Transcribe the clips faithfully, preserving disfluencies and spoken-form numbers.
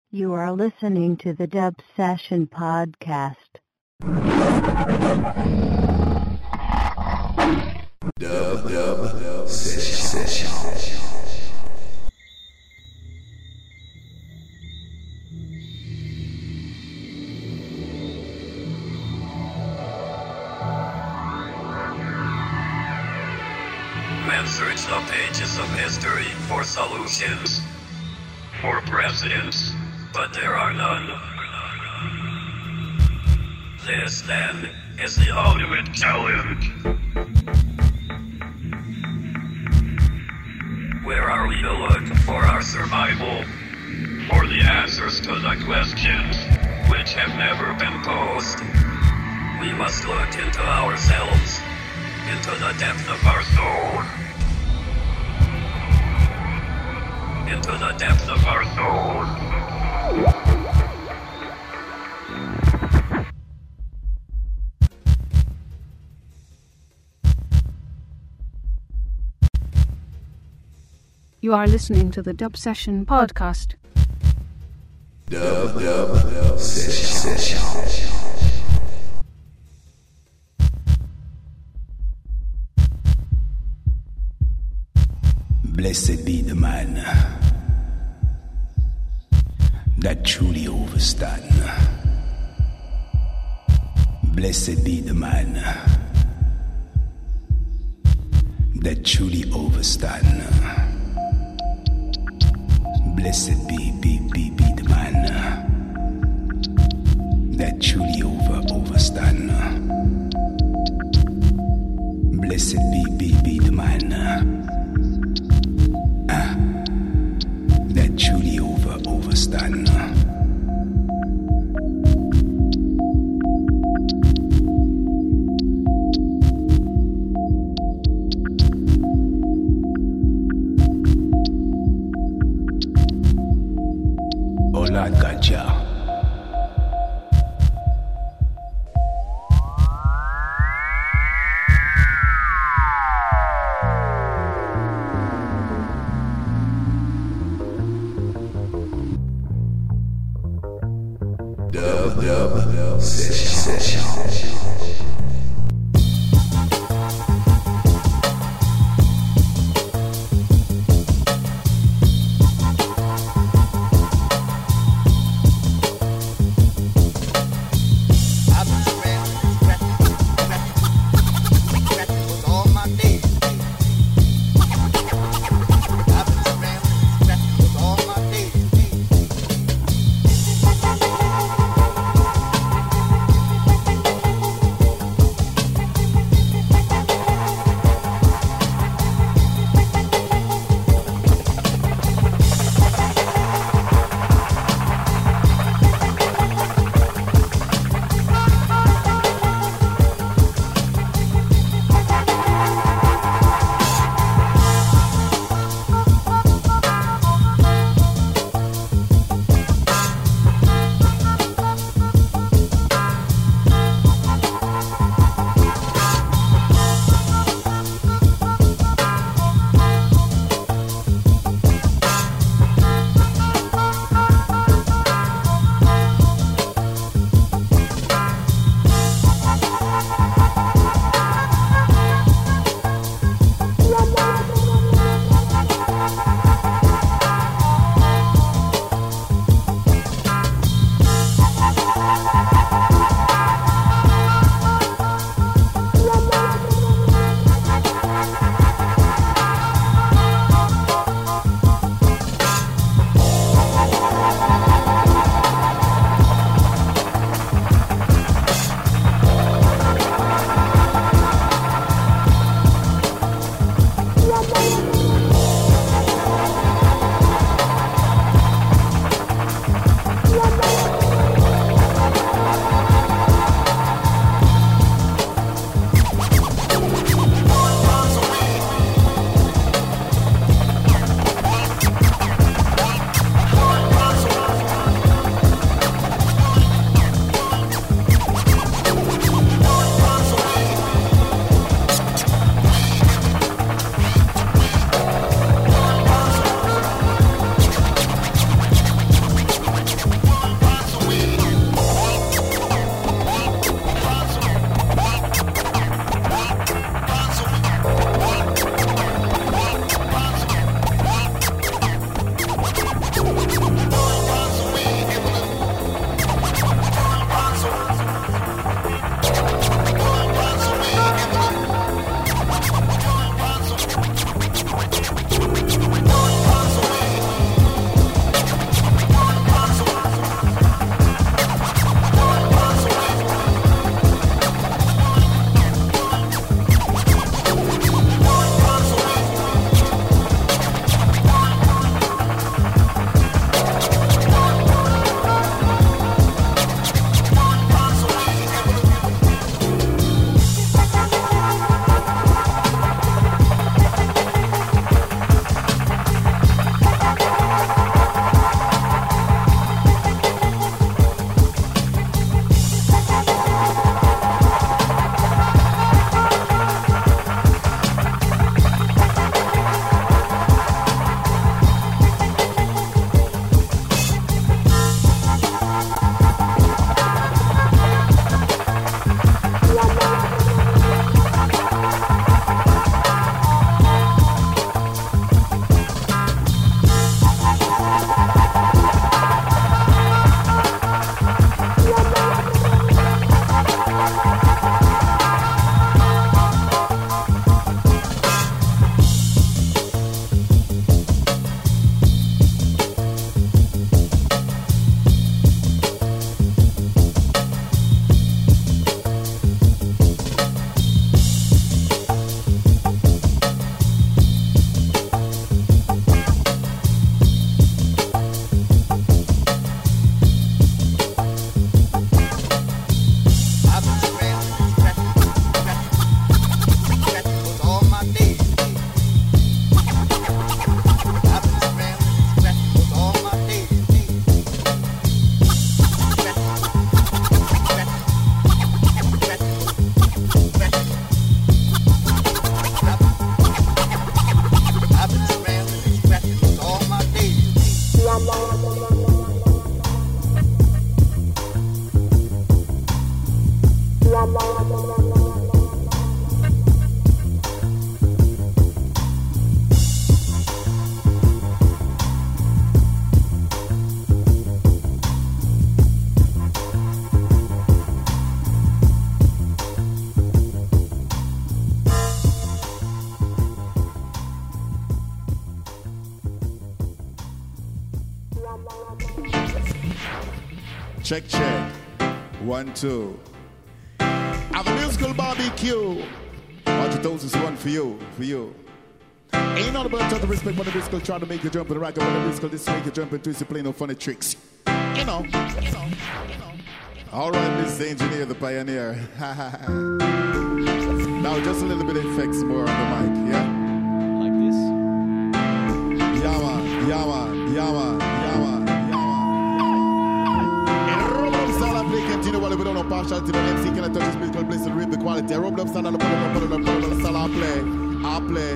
You are listening to the Dub Session Podcast. Dub Dub Session. Men search the pages of history for solutions, for presidents, but there are none. This, then, is the ultimate challenge. Where are we to look for our survival? For the answers to the questions which have never been posed? We must look into ourselves, into the depth of our soul. Into the depth of our soul. You are listening to the Dub Session Podcast. Dub Dub Session. Blessed be the man that truly overstand. Blessed be the man that truly overstand. Blessed be, be, be, be the man that truly over, overstand. Blessed be, be, be the man uh, that truly over, overstand. Lord God, Jah. Dub Dub Session. Check, check. One, two. Have a musical barbecue. Watch the doses one for you, for you. Ain't not about trying to respect when the musical trying to make you jump in the right, when the musical this make you jump into it, play no funny tricks. You know, you know, you know. All right, this is the engineer, the pioneer. Now just a little bit of effects more on the mic, yeah? Like this? Yeah, man, yeah, man, yeah, man, yeah, man. Continue while we don't know partiality. The M C can touch his musical bliss and reap the quality. I rubbed up stand on the put it up, put it up, put it up, stand, I'll play, I'll play.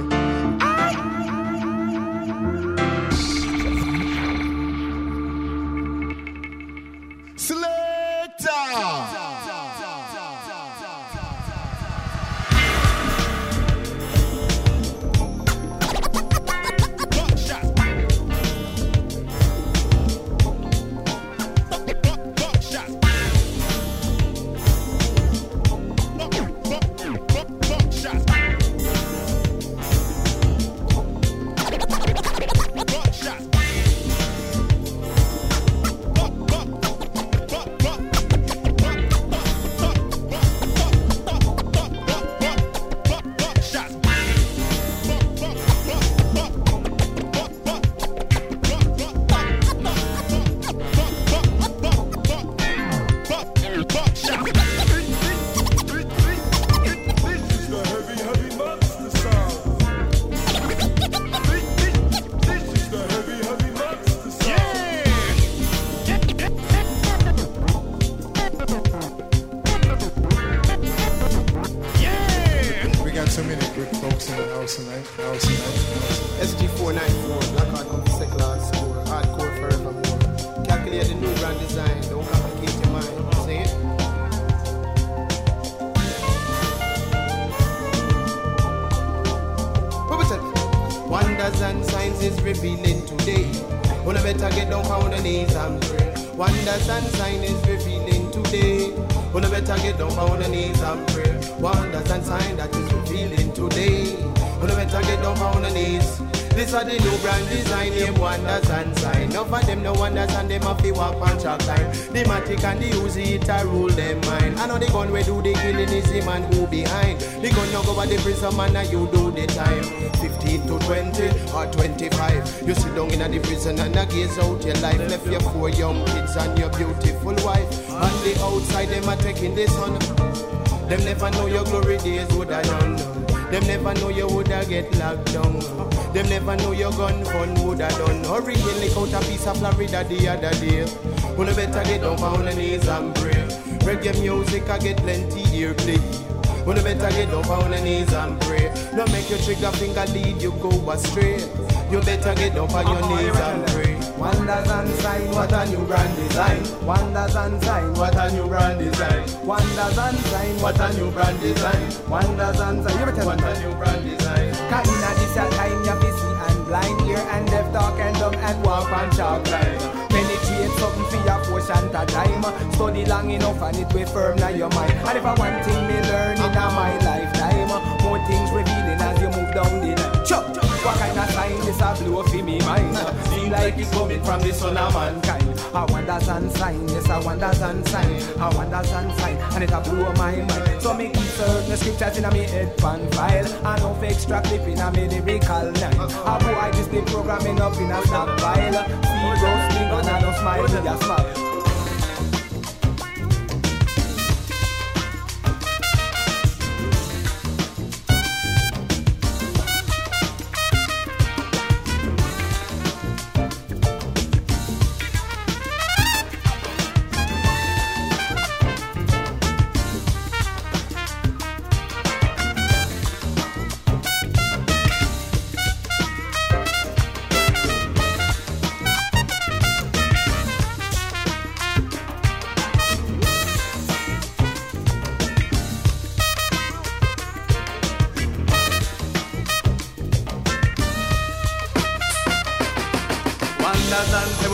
And the use it to rule them mind. I know the gun we do the killing is the man who behind. The gun you go over the prison man and you do the time. Fifteen to twenty or twenty-five. You sit down in the prison and I gaze out your life. Left your four young kids and your beautiful wife. On the outside them are taking the sun. Them never know your glory days would have done. Them never know you would have get locked down. Them never know your gun fun would have done. Hurry and lick out a piece of Florida the other day. You better get down on the knees and pray. Reggae music I get plenty earplay. You better get down on the knees and pray. Don't make your trigger finger lead you go astray. You better get down on your knees and pray. Wonders and signs, what a new brand design. Wonders and signs, what a new brand design. Wonders and signs, what a new brand design. Wonders and signs, you better what a new brand design. Cause in a this time you're busy and blind, ear and deaf, talk and dumb and walk and chalk line. Penetrate something for your portion at time. Study long enough and it will firm now your mind. And if I one thing me learn in my lifetime, more things revealing as you move down the line. Chop, what kind of sign this a blow for me mind? Feel like it's coming from the son of mankind. I wonders and sign, yes I wonders and sign. I wonders and sign, and it a blow my mind. So me keep certain scriptures in a me head pan file. I no fake extra clip in a me lyrical line. I boy this the programming up in a stockpile. See those things and I no smile, me a smile.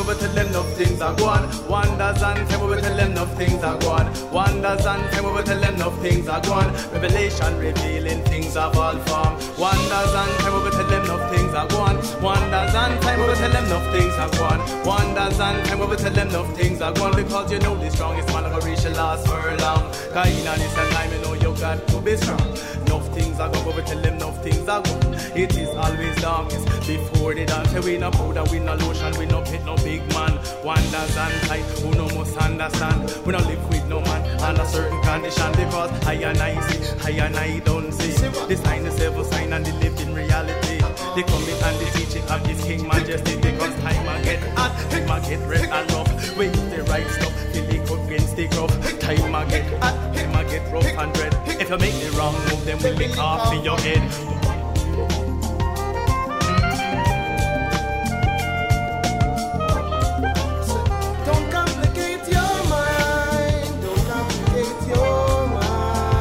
we tell them enough things are gone. Wonders and time we tell them enough things are gone. Wonders and time we tell them enough things are gone. Revelation revealing things of all form. Wonders and time we tell them enough things are gone. Wonders and time we tell them enough things are gone. Wonders and time we tell them enough things are gone. Because you know the strongest man of a reach shall last for long. Cause in this time you know you got to be strong. Enough things are gone, but we tell them enough things are gone. It is always darkest before they dance. We no powder, we no lotion, we no pet, no big man. Wonders and tight, who no must understand. We no live with no man under certain condition. Because I and I see, I and I don't see. The sign, the seven sign, and the living reality. They come in and the teaching of this King Majesty. Because time I get hot, time I get red and rough. We use the right stuff, till they could against the rough. Time I get hot, time I get rough and red. If you make the wrong move, then we'll lick off in your head. Don't complicate your mind. Don't complicate your mind.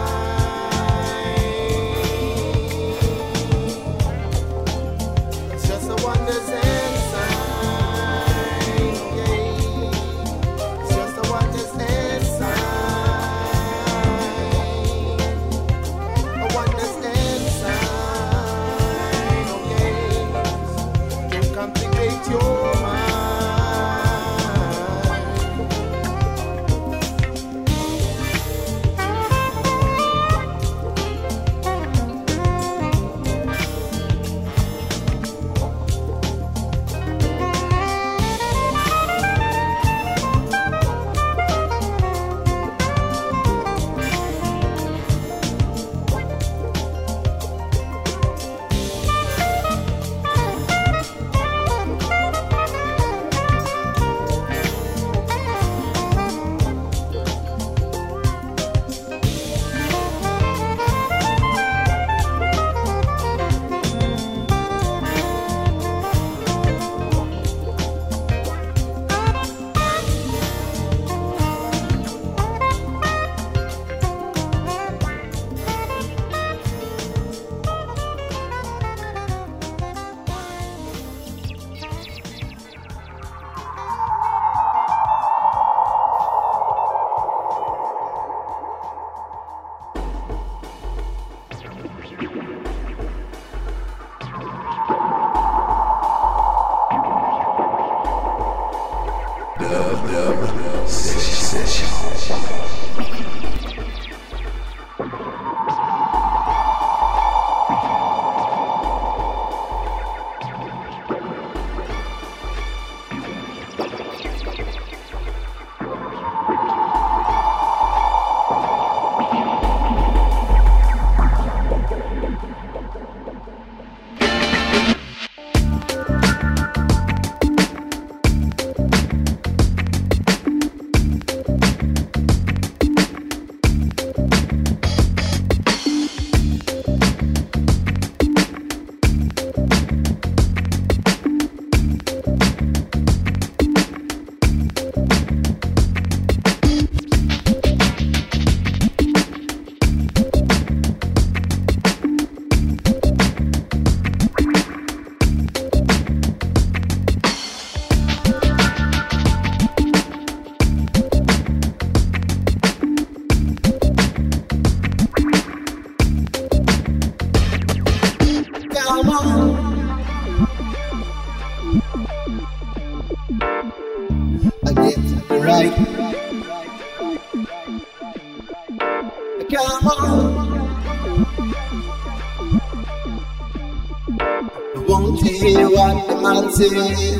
It's just the wonders inside. Yeah. It's just the wonders inside. The wonders inside. Okay. Don't complicate your mind. Dub Dub Session Session. Come on. I won't hear what the man says.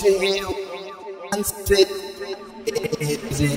to hear and say it.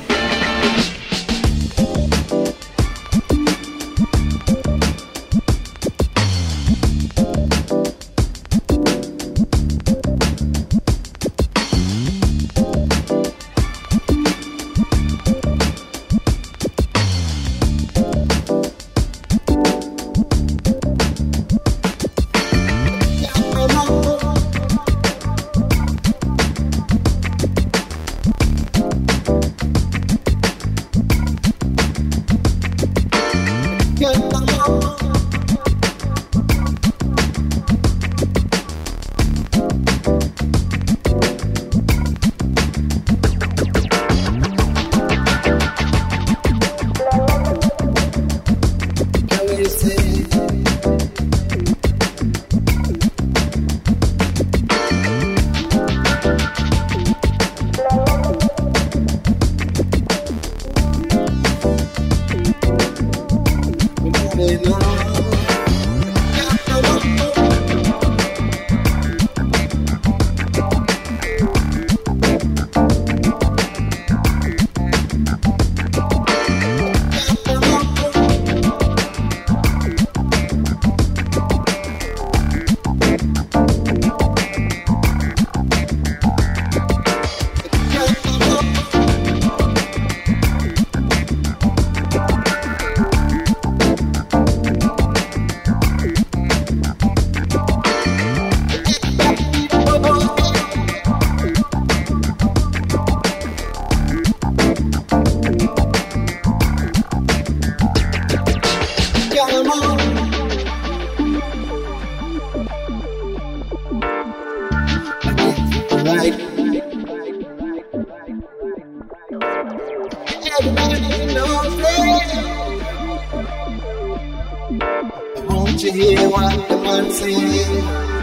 Won't you hear what the man sing?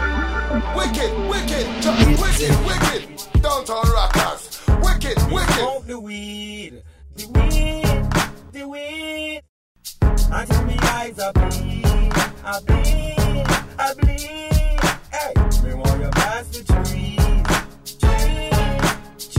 Wicked, wicked, just wicked, wicked. Downtown rockers. Wicked, wicked. Smoke the weed, the weed, the weed. Until me eyes are bleed, I bleed, I bleed. Hey, me want you pass the trees, trees,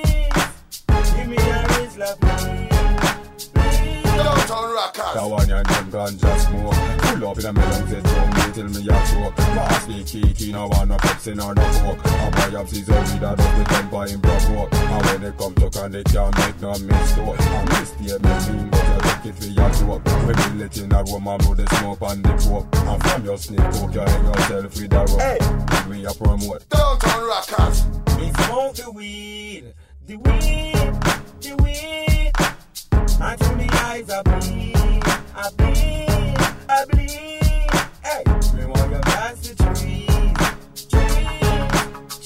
trees. Give me a Rizla, please, please. Downtown rockers. That one your name ganja smoke. Pull up in the middle, say drum me till me a choke. Pass me kiki, no one no Pepsi nor no Coke. And buy up season weed that does the temper in provoke. And when they come to can they can't make no mistake. And mistake me mean, but you take it for your joke. When you let in a room and blow the smoke and the coke. And from your snake coke, you hang yourself with a rope. Hey, we a promote. Downtown rockers. Me smoke the weed, the weed, the weed. Until me eyes are bleed, I bleed, I bleed. Hey, me want you pass the trees, trees,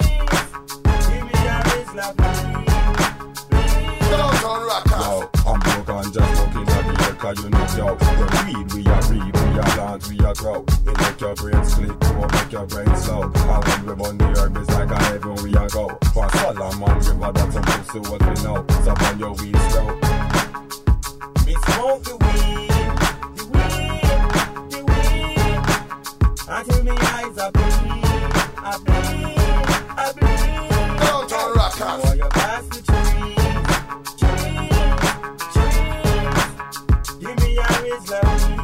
trees. Give me a Rizla, please, please. Downtown rockers. Yo, I'm broke and just looking at the air, cause you know, yo. When weed, we are read, we are dance, we are grow. It make your brain sleep, or make your brain slow. And when we burn the herb, it's like a heaven we are go. For Solomon River, that's some pussy what we know. So burn your weed slow. Me smoke the weed, the weed, the weed. Until me eyes are bleed, I bleed, I bleed. Downtown rockers. While you pass the trees, trees, trees. Give me a Rizla,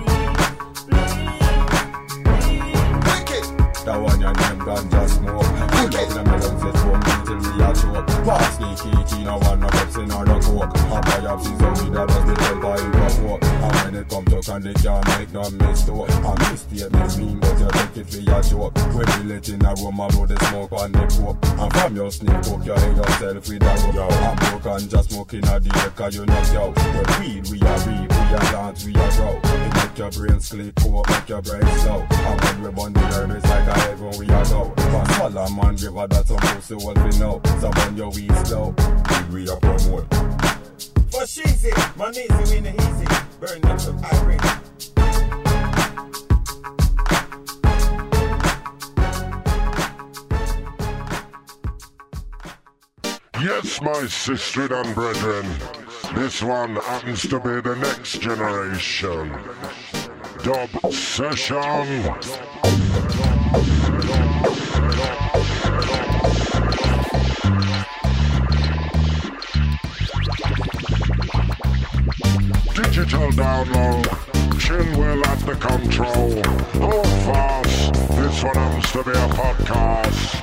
please, please. Wicked. That one your name ganja smoke. Pull up in the middle, say drum me till me a choke. Pass me kiki, no one no Pepsi nor no Coke. And buy up season weed that does the temper in provoke. And when it come to can they can't make no mistake. And mistake me mean, but you take it for your joke. When you let in a room and blow the smoke and the coke. And from your snake coke, you hang yourself with a rope. Yo, I'm broke and just smoking a the air, cause you know, yo. When weed, we are read, we are dance, we are grow. It make your brain sleep, coke, make your brain slow. And when we burn the herb, it's like a heaven we are go. For Solomon River, that's some pussy what we know. So burn your weed slow, we are promote. For she's it, my knees are in the easy. Burn up some irate. Yes, my sister and brethren, this one happens to be the next generation. Dub session. Digital download, Chinwell at the control. Hold fast, this one happens to be a podcast.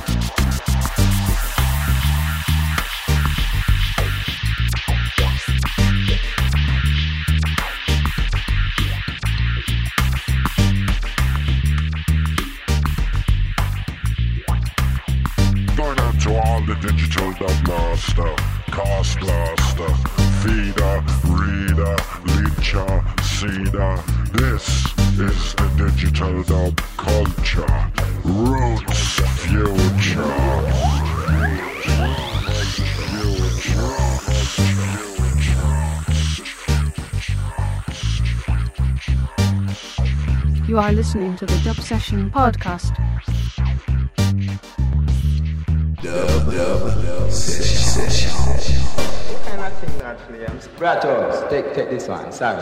Going out to all the digital dub master, cast blaster, feeder, reader, leecher, seeder. This is the digital dub culture. Roots future. You are listening to the Dub Session Podcast. Dub, dub, session, session. What kind of thing actually? I'm Bratos, take, take this one, sorry.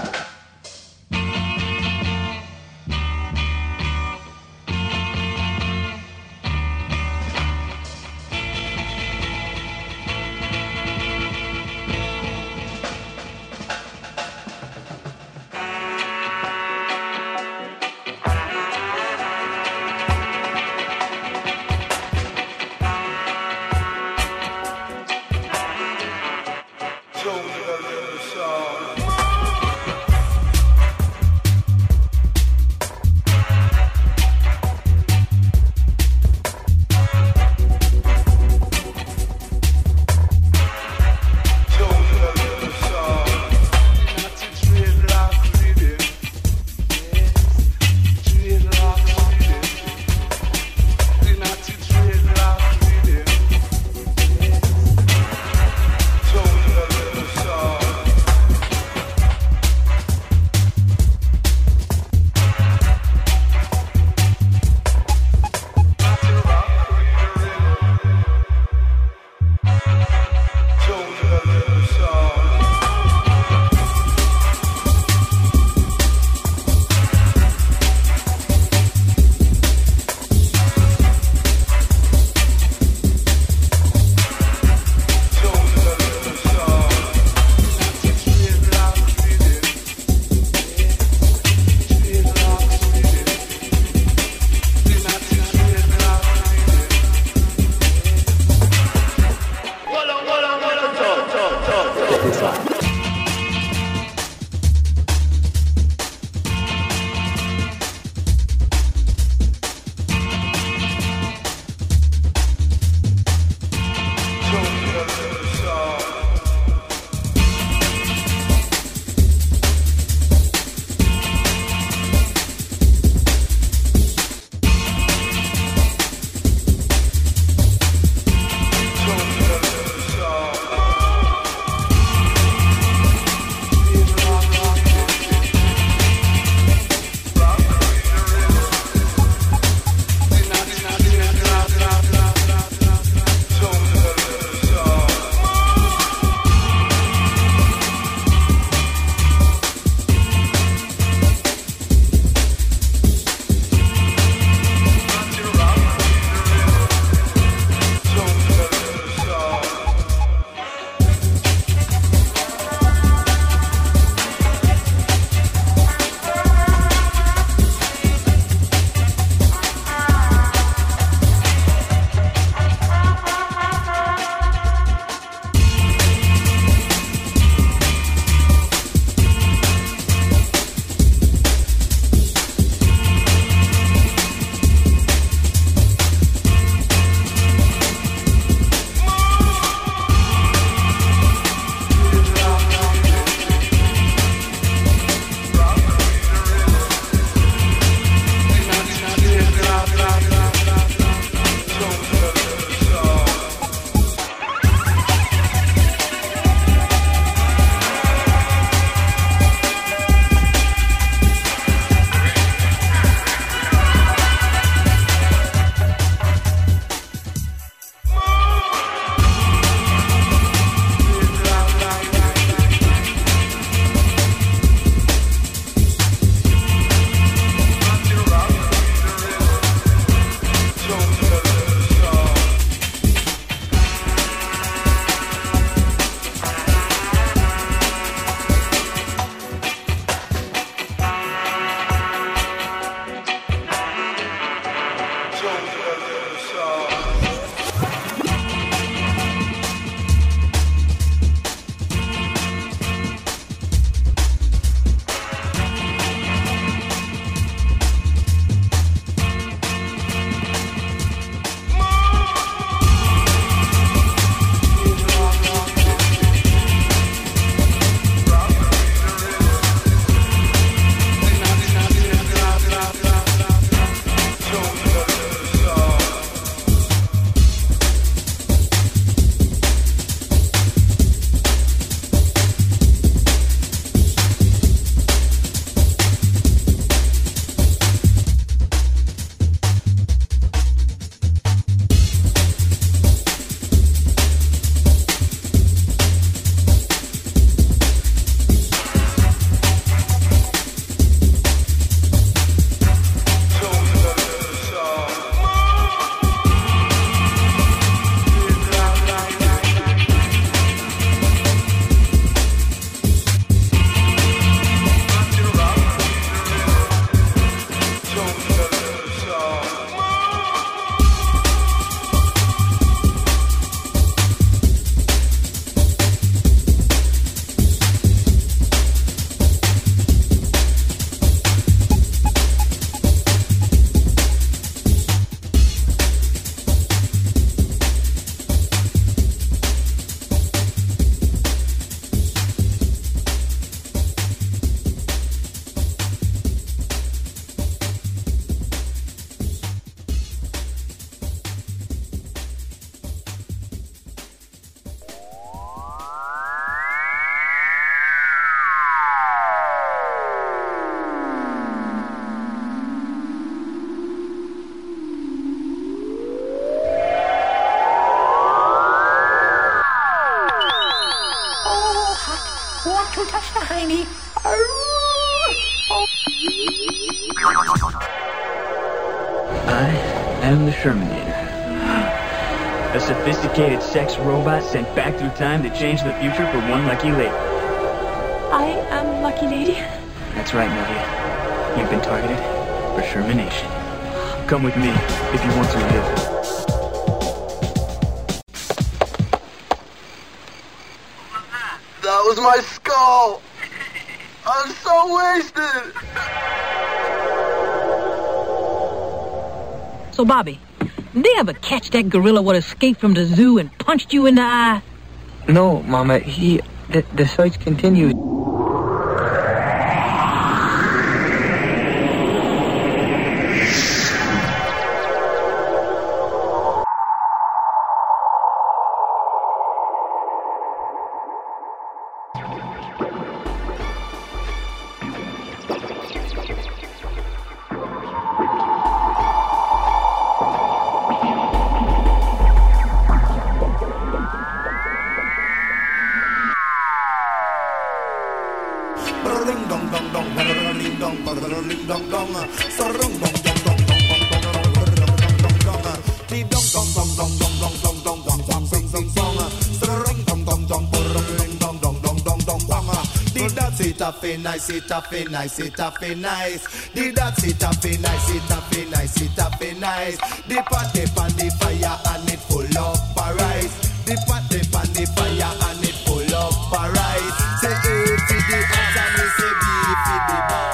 I am the Shermanator. A sophisticated sex robot sent back through time to change the future for one lucky lady. I am Lucky Lady. That's right, Nadia. You've been targeted for Shermanation. Come with me if you want to live. That was my skull! I'm so wasted! So, Bobby, did they ever catch that gorilla what escaped from the zoo and punched you in the eye? No, Mama, he... The, the search continues. Nice, it up, nice, it up, nice. The dance it up, nice, it up, nice, it up, nice. The pot dip on the fire and it full of rice. The pot dip on the fire and it full of rice. Say A to the ass and we say B to the boss.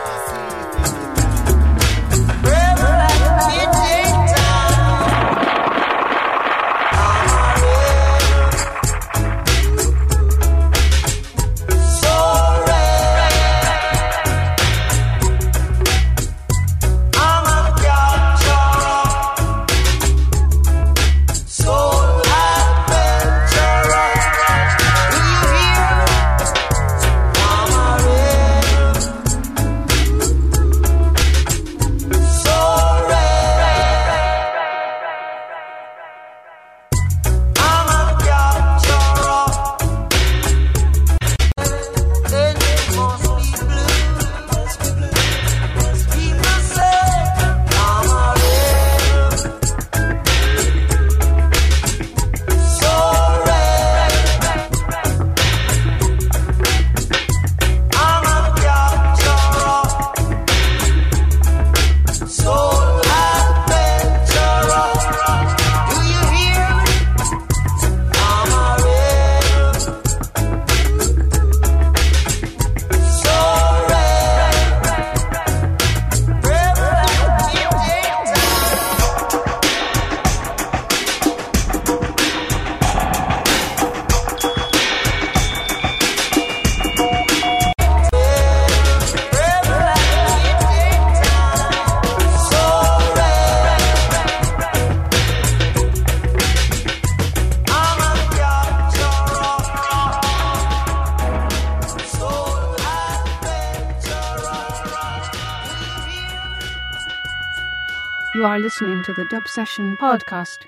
You are listening to the Dub Session Podcast.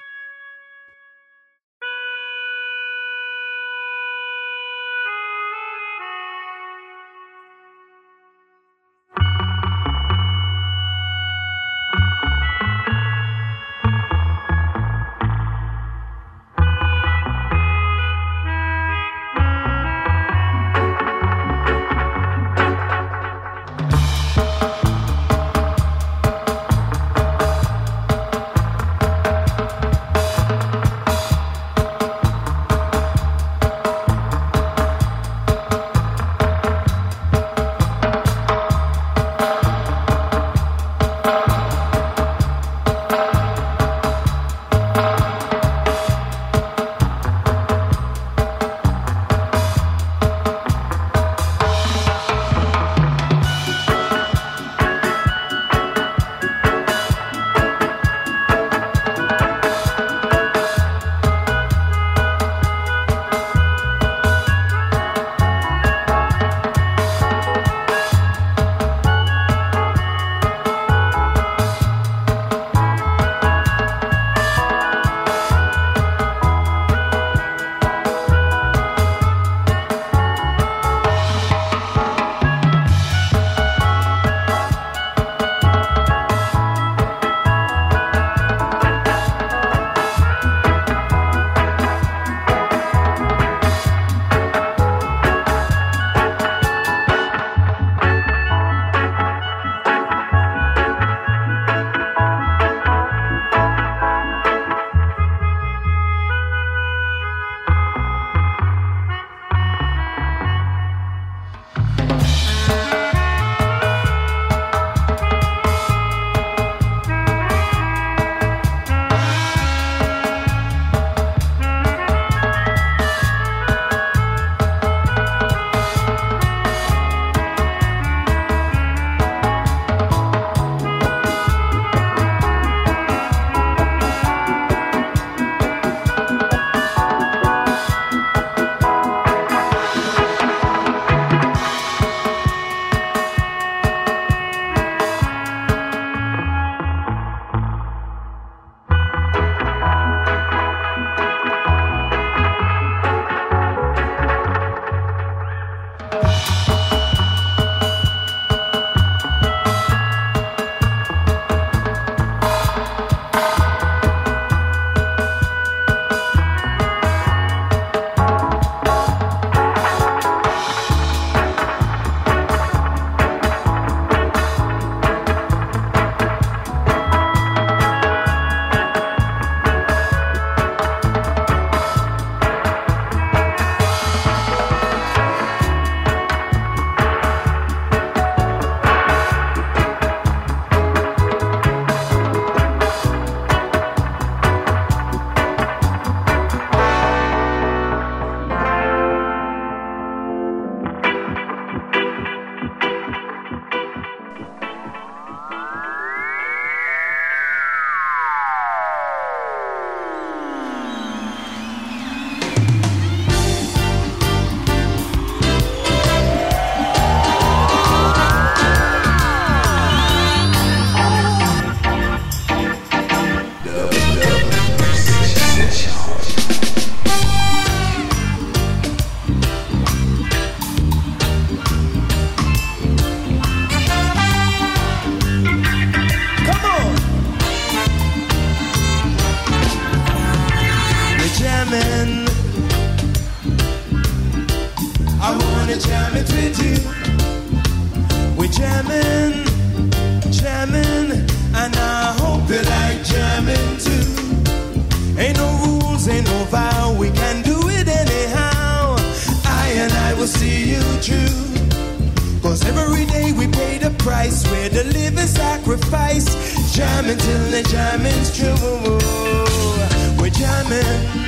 jamming, jamming, and I hope you like jamming too. Ain't no rules, ain't no vow, we can do it anyhow. I and I will see you through. Cause every day we pay the price, we're the living sacrifice. Jamming till the jamming's true. We're jamming.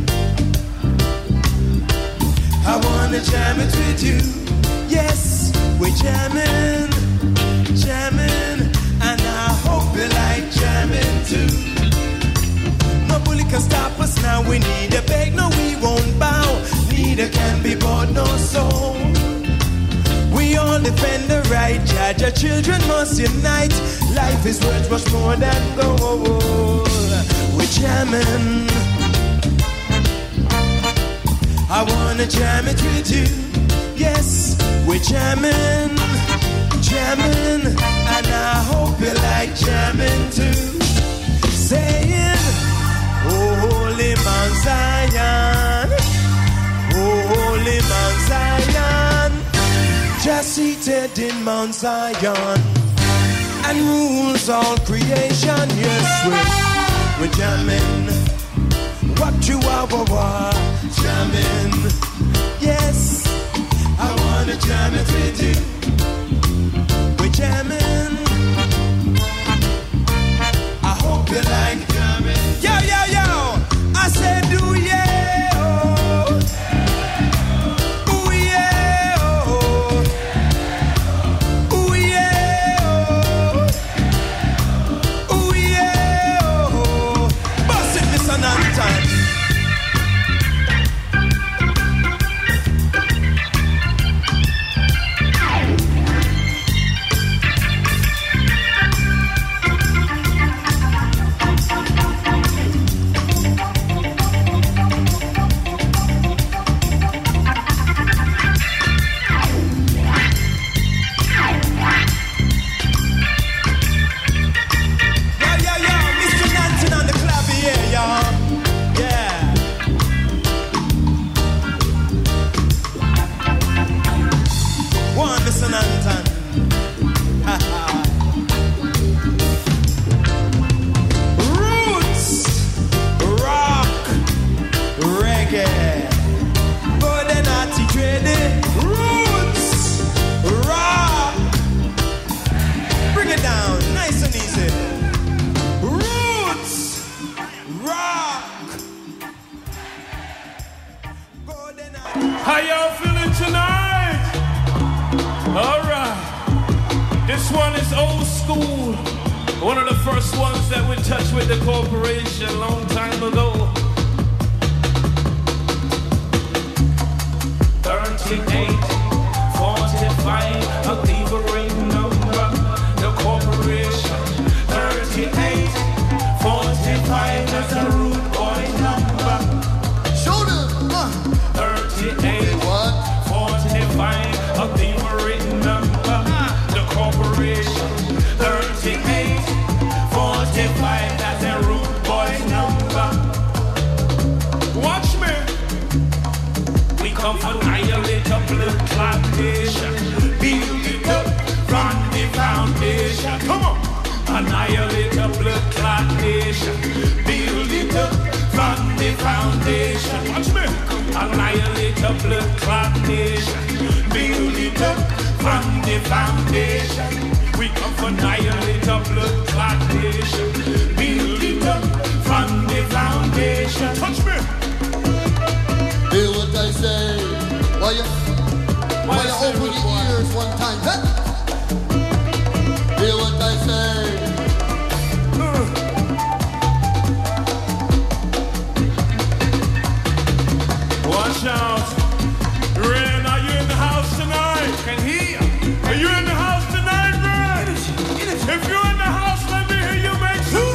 I wanna jam it with you. Yes, we're jamming, jamming, and I hope you like jamming too. No bully can stop us now. We need a beg, no we won't bow. Neither can be bought, no soul. We all defend the right. Judge, our children must unite. Life is worth much more than gold. We're jamming. I wanna jam it with you. Yes, we're jamming, jamming, and I hope you like jamming too. Saying, oh holy Mount Zion, oh holy Mount Zion, just seated in Mount Zion, and rules all creation. Yes, we're, we're jamming. What you are, war, jamming. Yes, I wanna jam it with you. We're jamming. I hope you like jamming. Yo, yo, yo, I said do yeah, oh. Ooh, yeah, oh. Ooh, yeah, oh. Ooh, yeah, oh. Bust it, Mister Nantan. How y'all feeling tonight? Alright. This one is old school. One of the first ones that we touched with the corporation a long time ago. thirty-eight forty-five, a liberating number. The corporation. thirty-eight forty-five, that's a rude boy number. Show them. thirty-eight forty-five, a liberating number. The corporation. thirty-eight forty-five, that's a rude boy number. Watch me. We come to annihilate a blood clot nation. Build it up from the foundation. Come on. Annihilate a blood clot nation. Build it up from the foundation. Watch me. Annihilate a blood clot nation. Build it up from the foundation. We come to annihilate a blood clot nation. Build it up from the foundation. Touch me. Hear what I say. Why you, why you open your ears one time? Hey. Hear what I say. Uh. Watch out. Ren, are you in the house tonight? Can hear. Are you in the house tonight, Ren? If you're in the house, let me hear you make some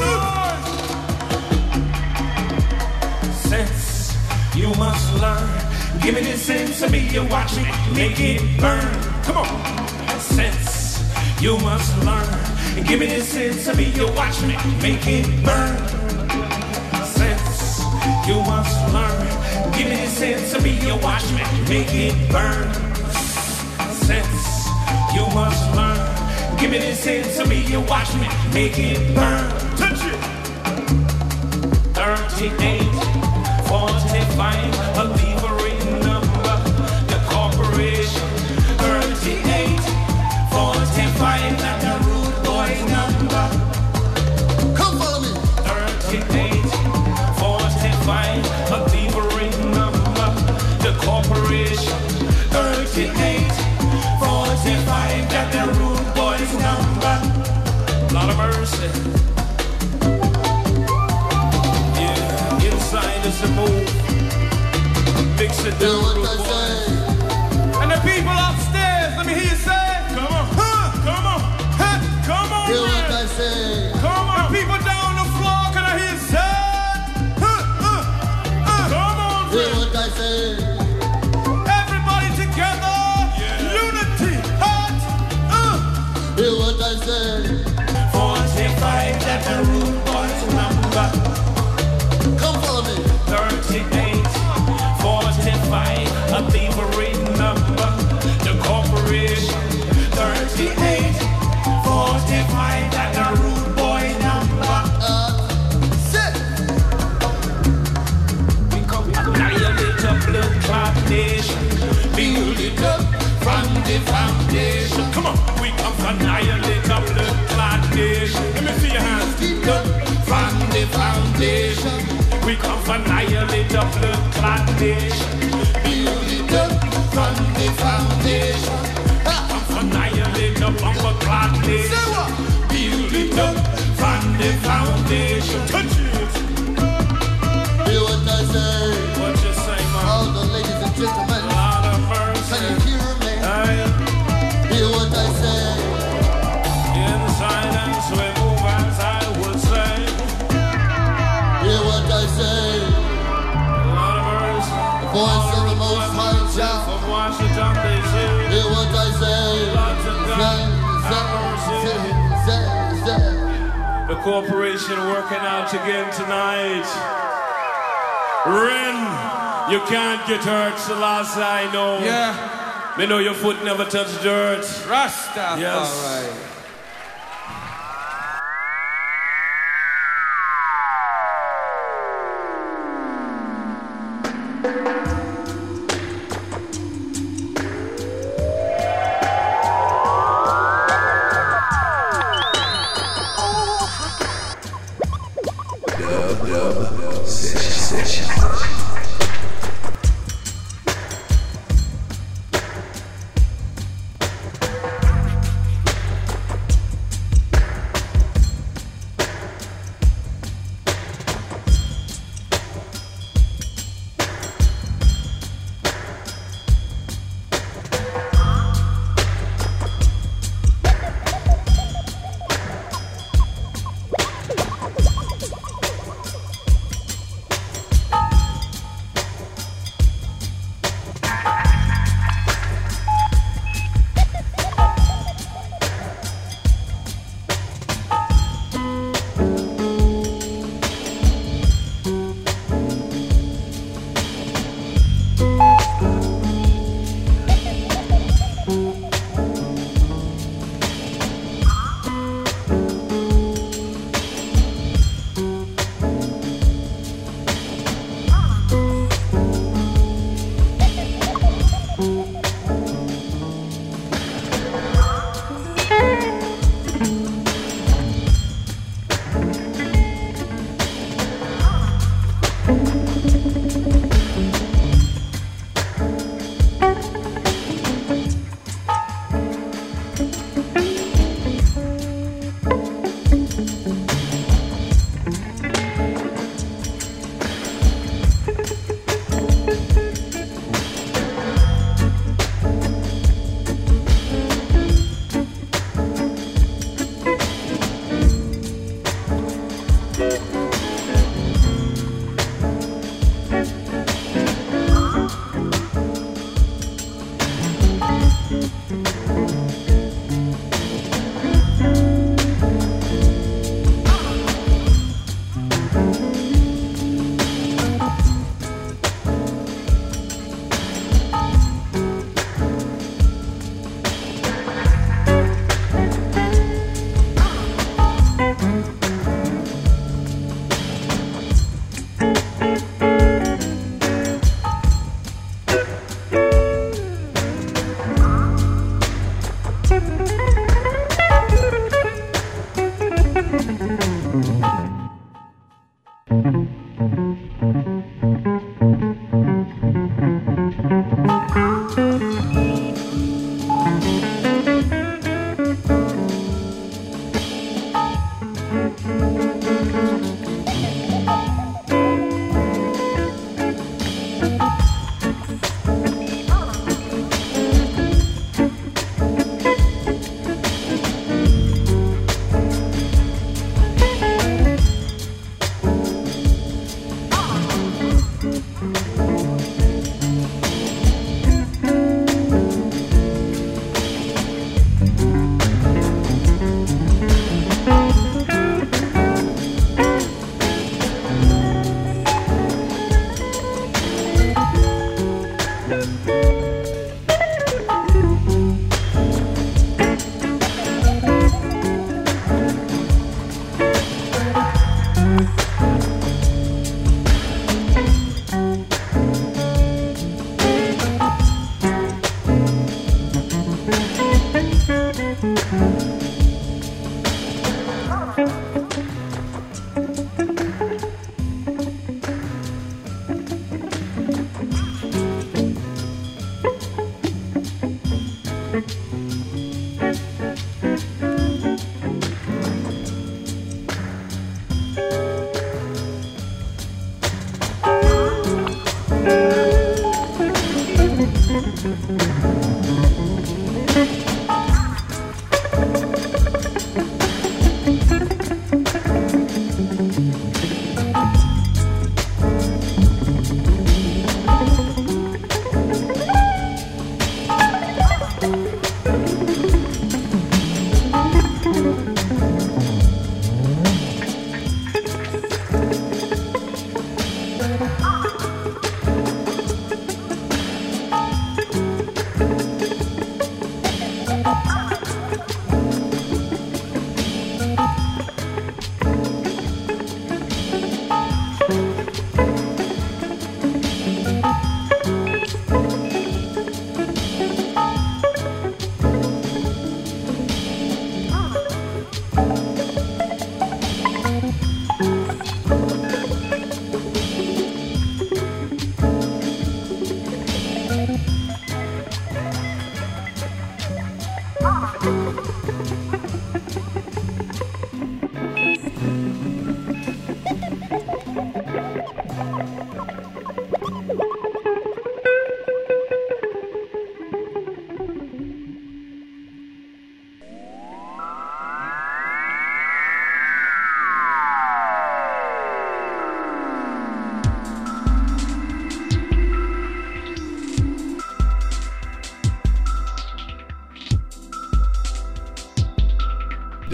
noise. Sense, you must learn. Give me this sense of me, you watch me, make it burn. Come on. Sense, you must learn. Give me this sense of me, you watch me, make it burn. Sense, you must learn. Give me this sense of me, you watch me, make it burn. Sense, you must learn. Spinning sense to me, you watch me make it burn. Touch it. thirty-eight, forty-five, a leavering number. The corporation. thirty-eight, forty-five, that's a rude boy number. Come follow me. thirty-eight, forty-five, a leavering number. The corporation. thirty-eight, forty-five, that's a rude boy's number. Lot of mercy. Yeah, inside is the move. Mix it down, rude boy. And the people upstairs, let me hear you say, come on, huh, come on, huh, come on, hear man. what I say. Come on. The people down the floor, can I hear you say, huh, huh, huh. Come on, hear man. what I say. Everybody together, yeah. Unity, heart, uh. Hear what I say. forty-five, that's a rude boy's number. Come follow me. thirty-eight, forty-five, a thievery number. The corporation. thirty-eight, forty-five, that's a rude boy number. Uh, sit. We come annihilate a blood clot nation. Build it up from the foundation. Come on, we come annihilate a blood clot nation. Let me see your hands. Build up from the foundation. We come annihilate a blood clot nation. Build it up from the foundation. Come annihilate a bumper clot nation. Build it up from the foundation. Touch it. Hear what I say. What you say, man? All the ladies and gentlemen. Lord of mercy. Can you hear me? Aye. Hear what I say. In silence we move, as I would say. Hear what I say. Lord of mercy. The voice of the Most High Jah. From Washington, D C. Hear what I say. Lord to God. Say, Have say, say, say, say. The corporation working out again tonight. Ren, you can't get hurt, the last I know. Yeah. Me know your foot never touched dirt. Rastafari. Yes. Dub, dub, session, session.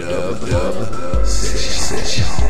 Dub, dub, session, session.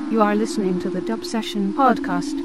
You are listening to the Dub Session Podcast.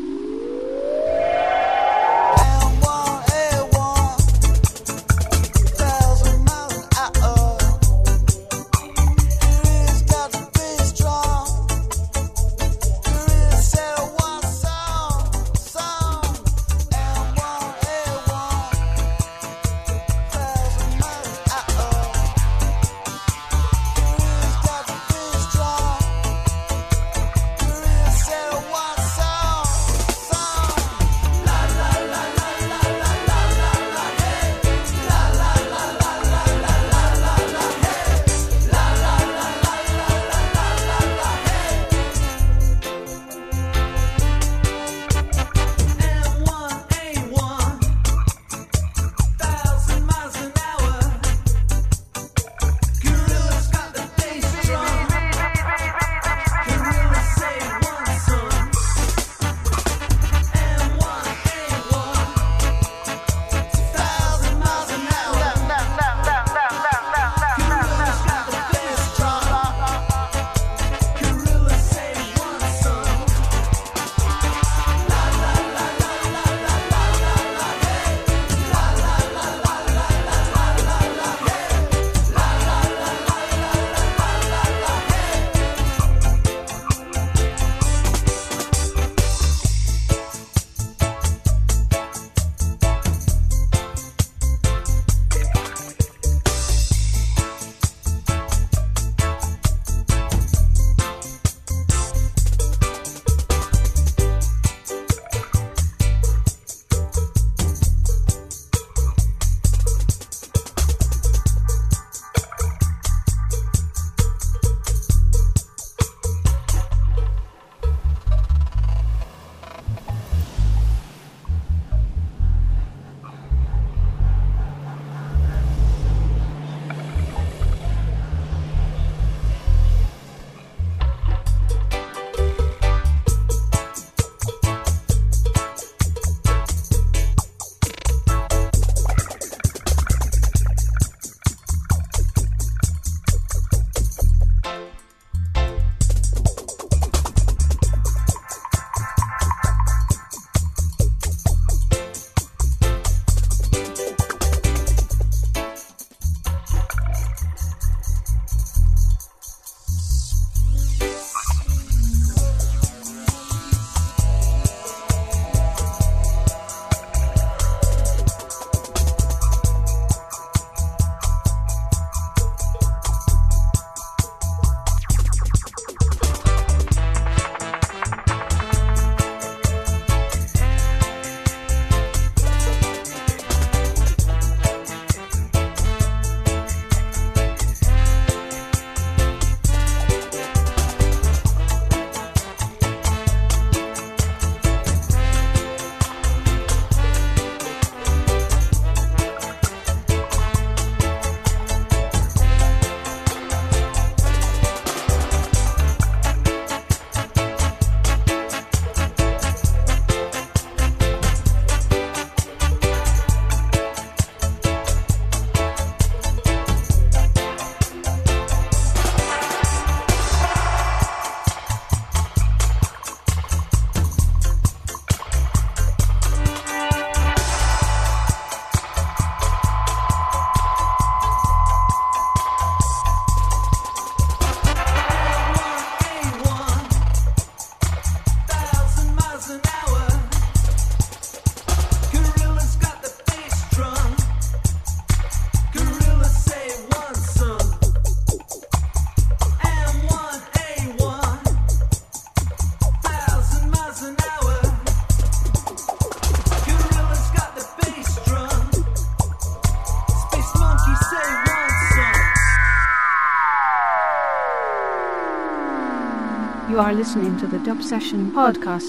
You are listening to the Dub Session Podcast.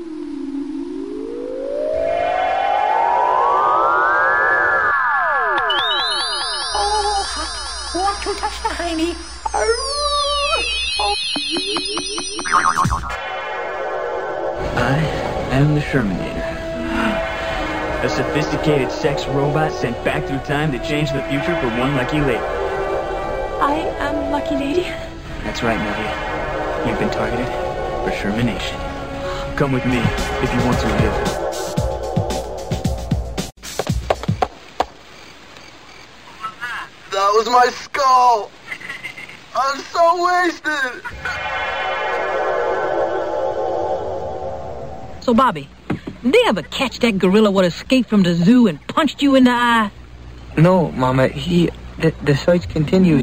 Oh, hot. Want to touch the hiney? I am the Shermanator. A sophisticated sex robot sent back through time to change the future for one lucky lady. I am Lucky Lady. That's right, Nadia. You've been targeted. for Shermanation. Come with me if you want to live. That was my skull! I'm so wasted! So, Bobby, did they ever catch that gorilla what escaped from the zoo and punched you in the eye? No, Mama, he... The, the search continues.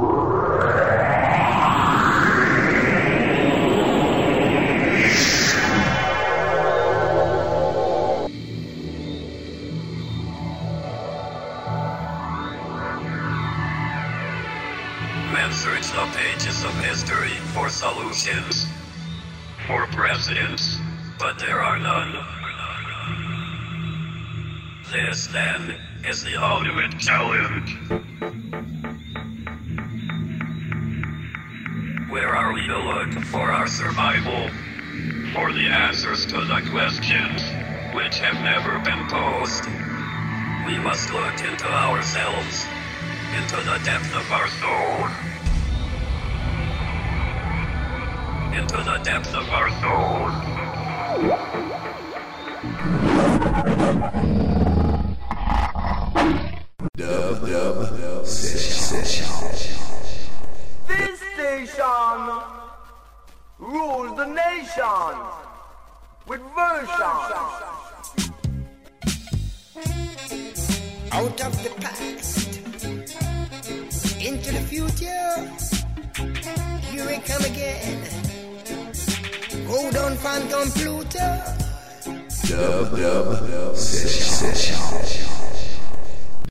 Men search the pages of history for solutions, for presidents, but there are none. This, then, is the ultimate challenge. Where are we to look for our survival? For the answers to the questions which have never been posed? We must look into ourselves, into the depth of our soul. Into the depth of our soul. Dub, dub, session. This station rules the nation with version. Out of the past, into the future, here we come again. Go down Phantom Pluto. Dub, dub, session.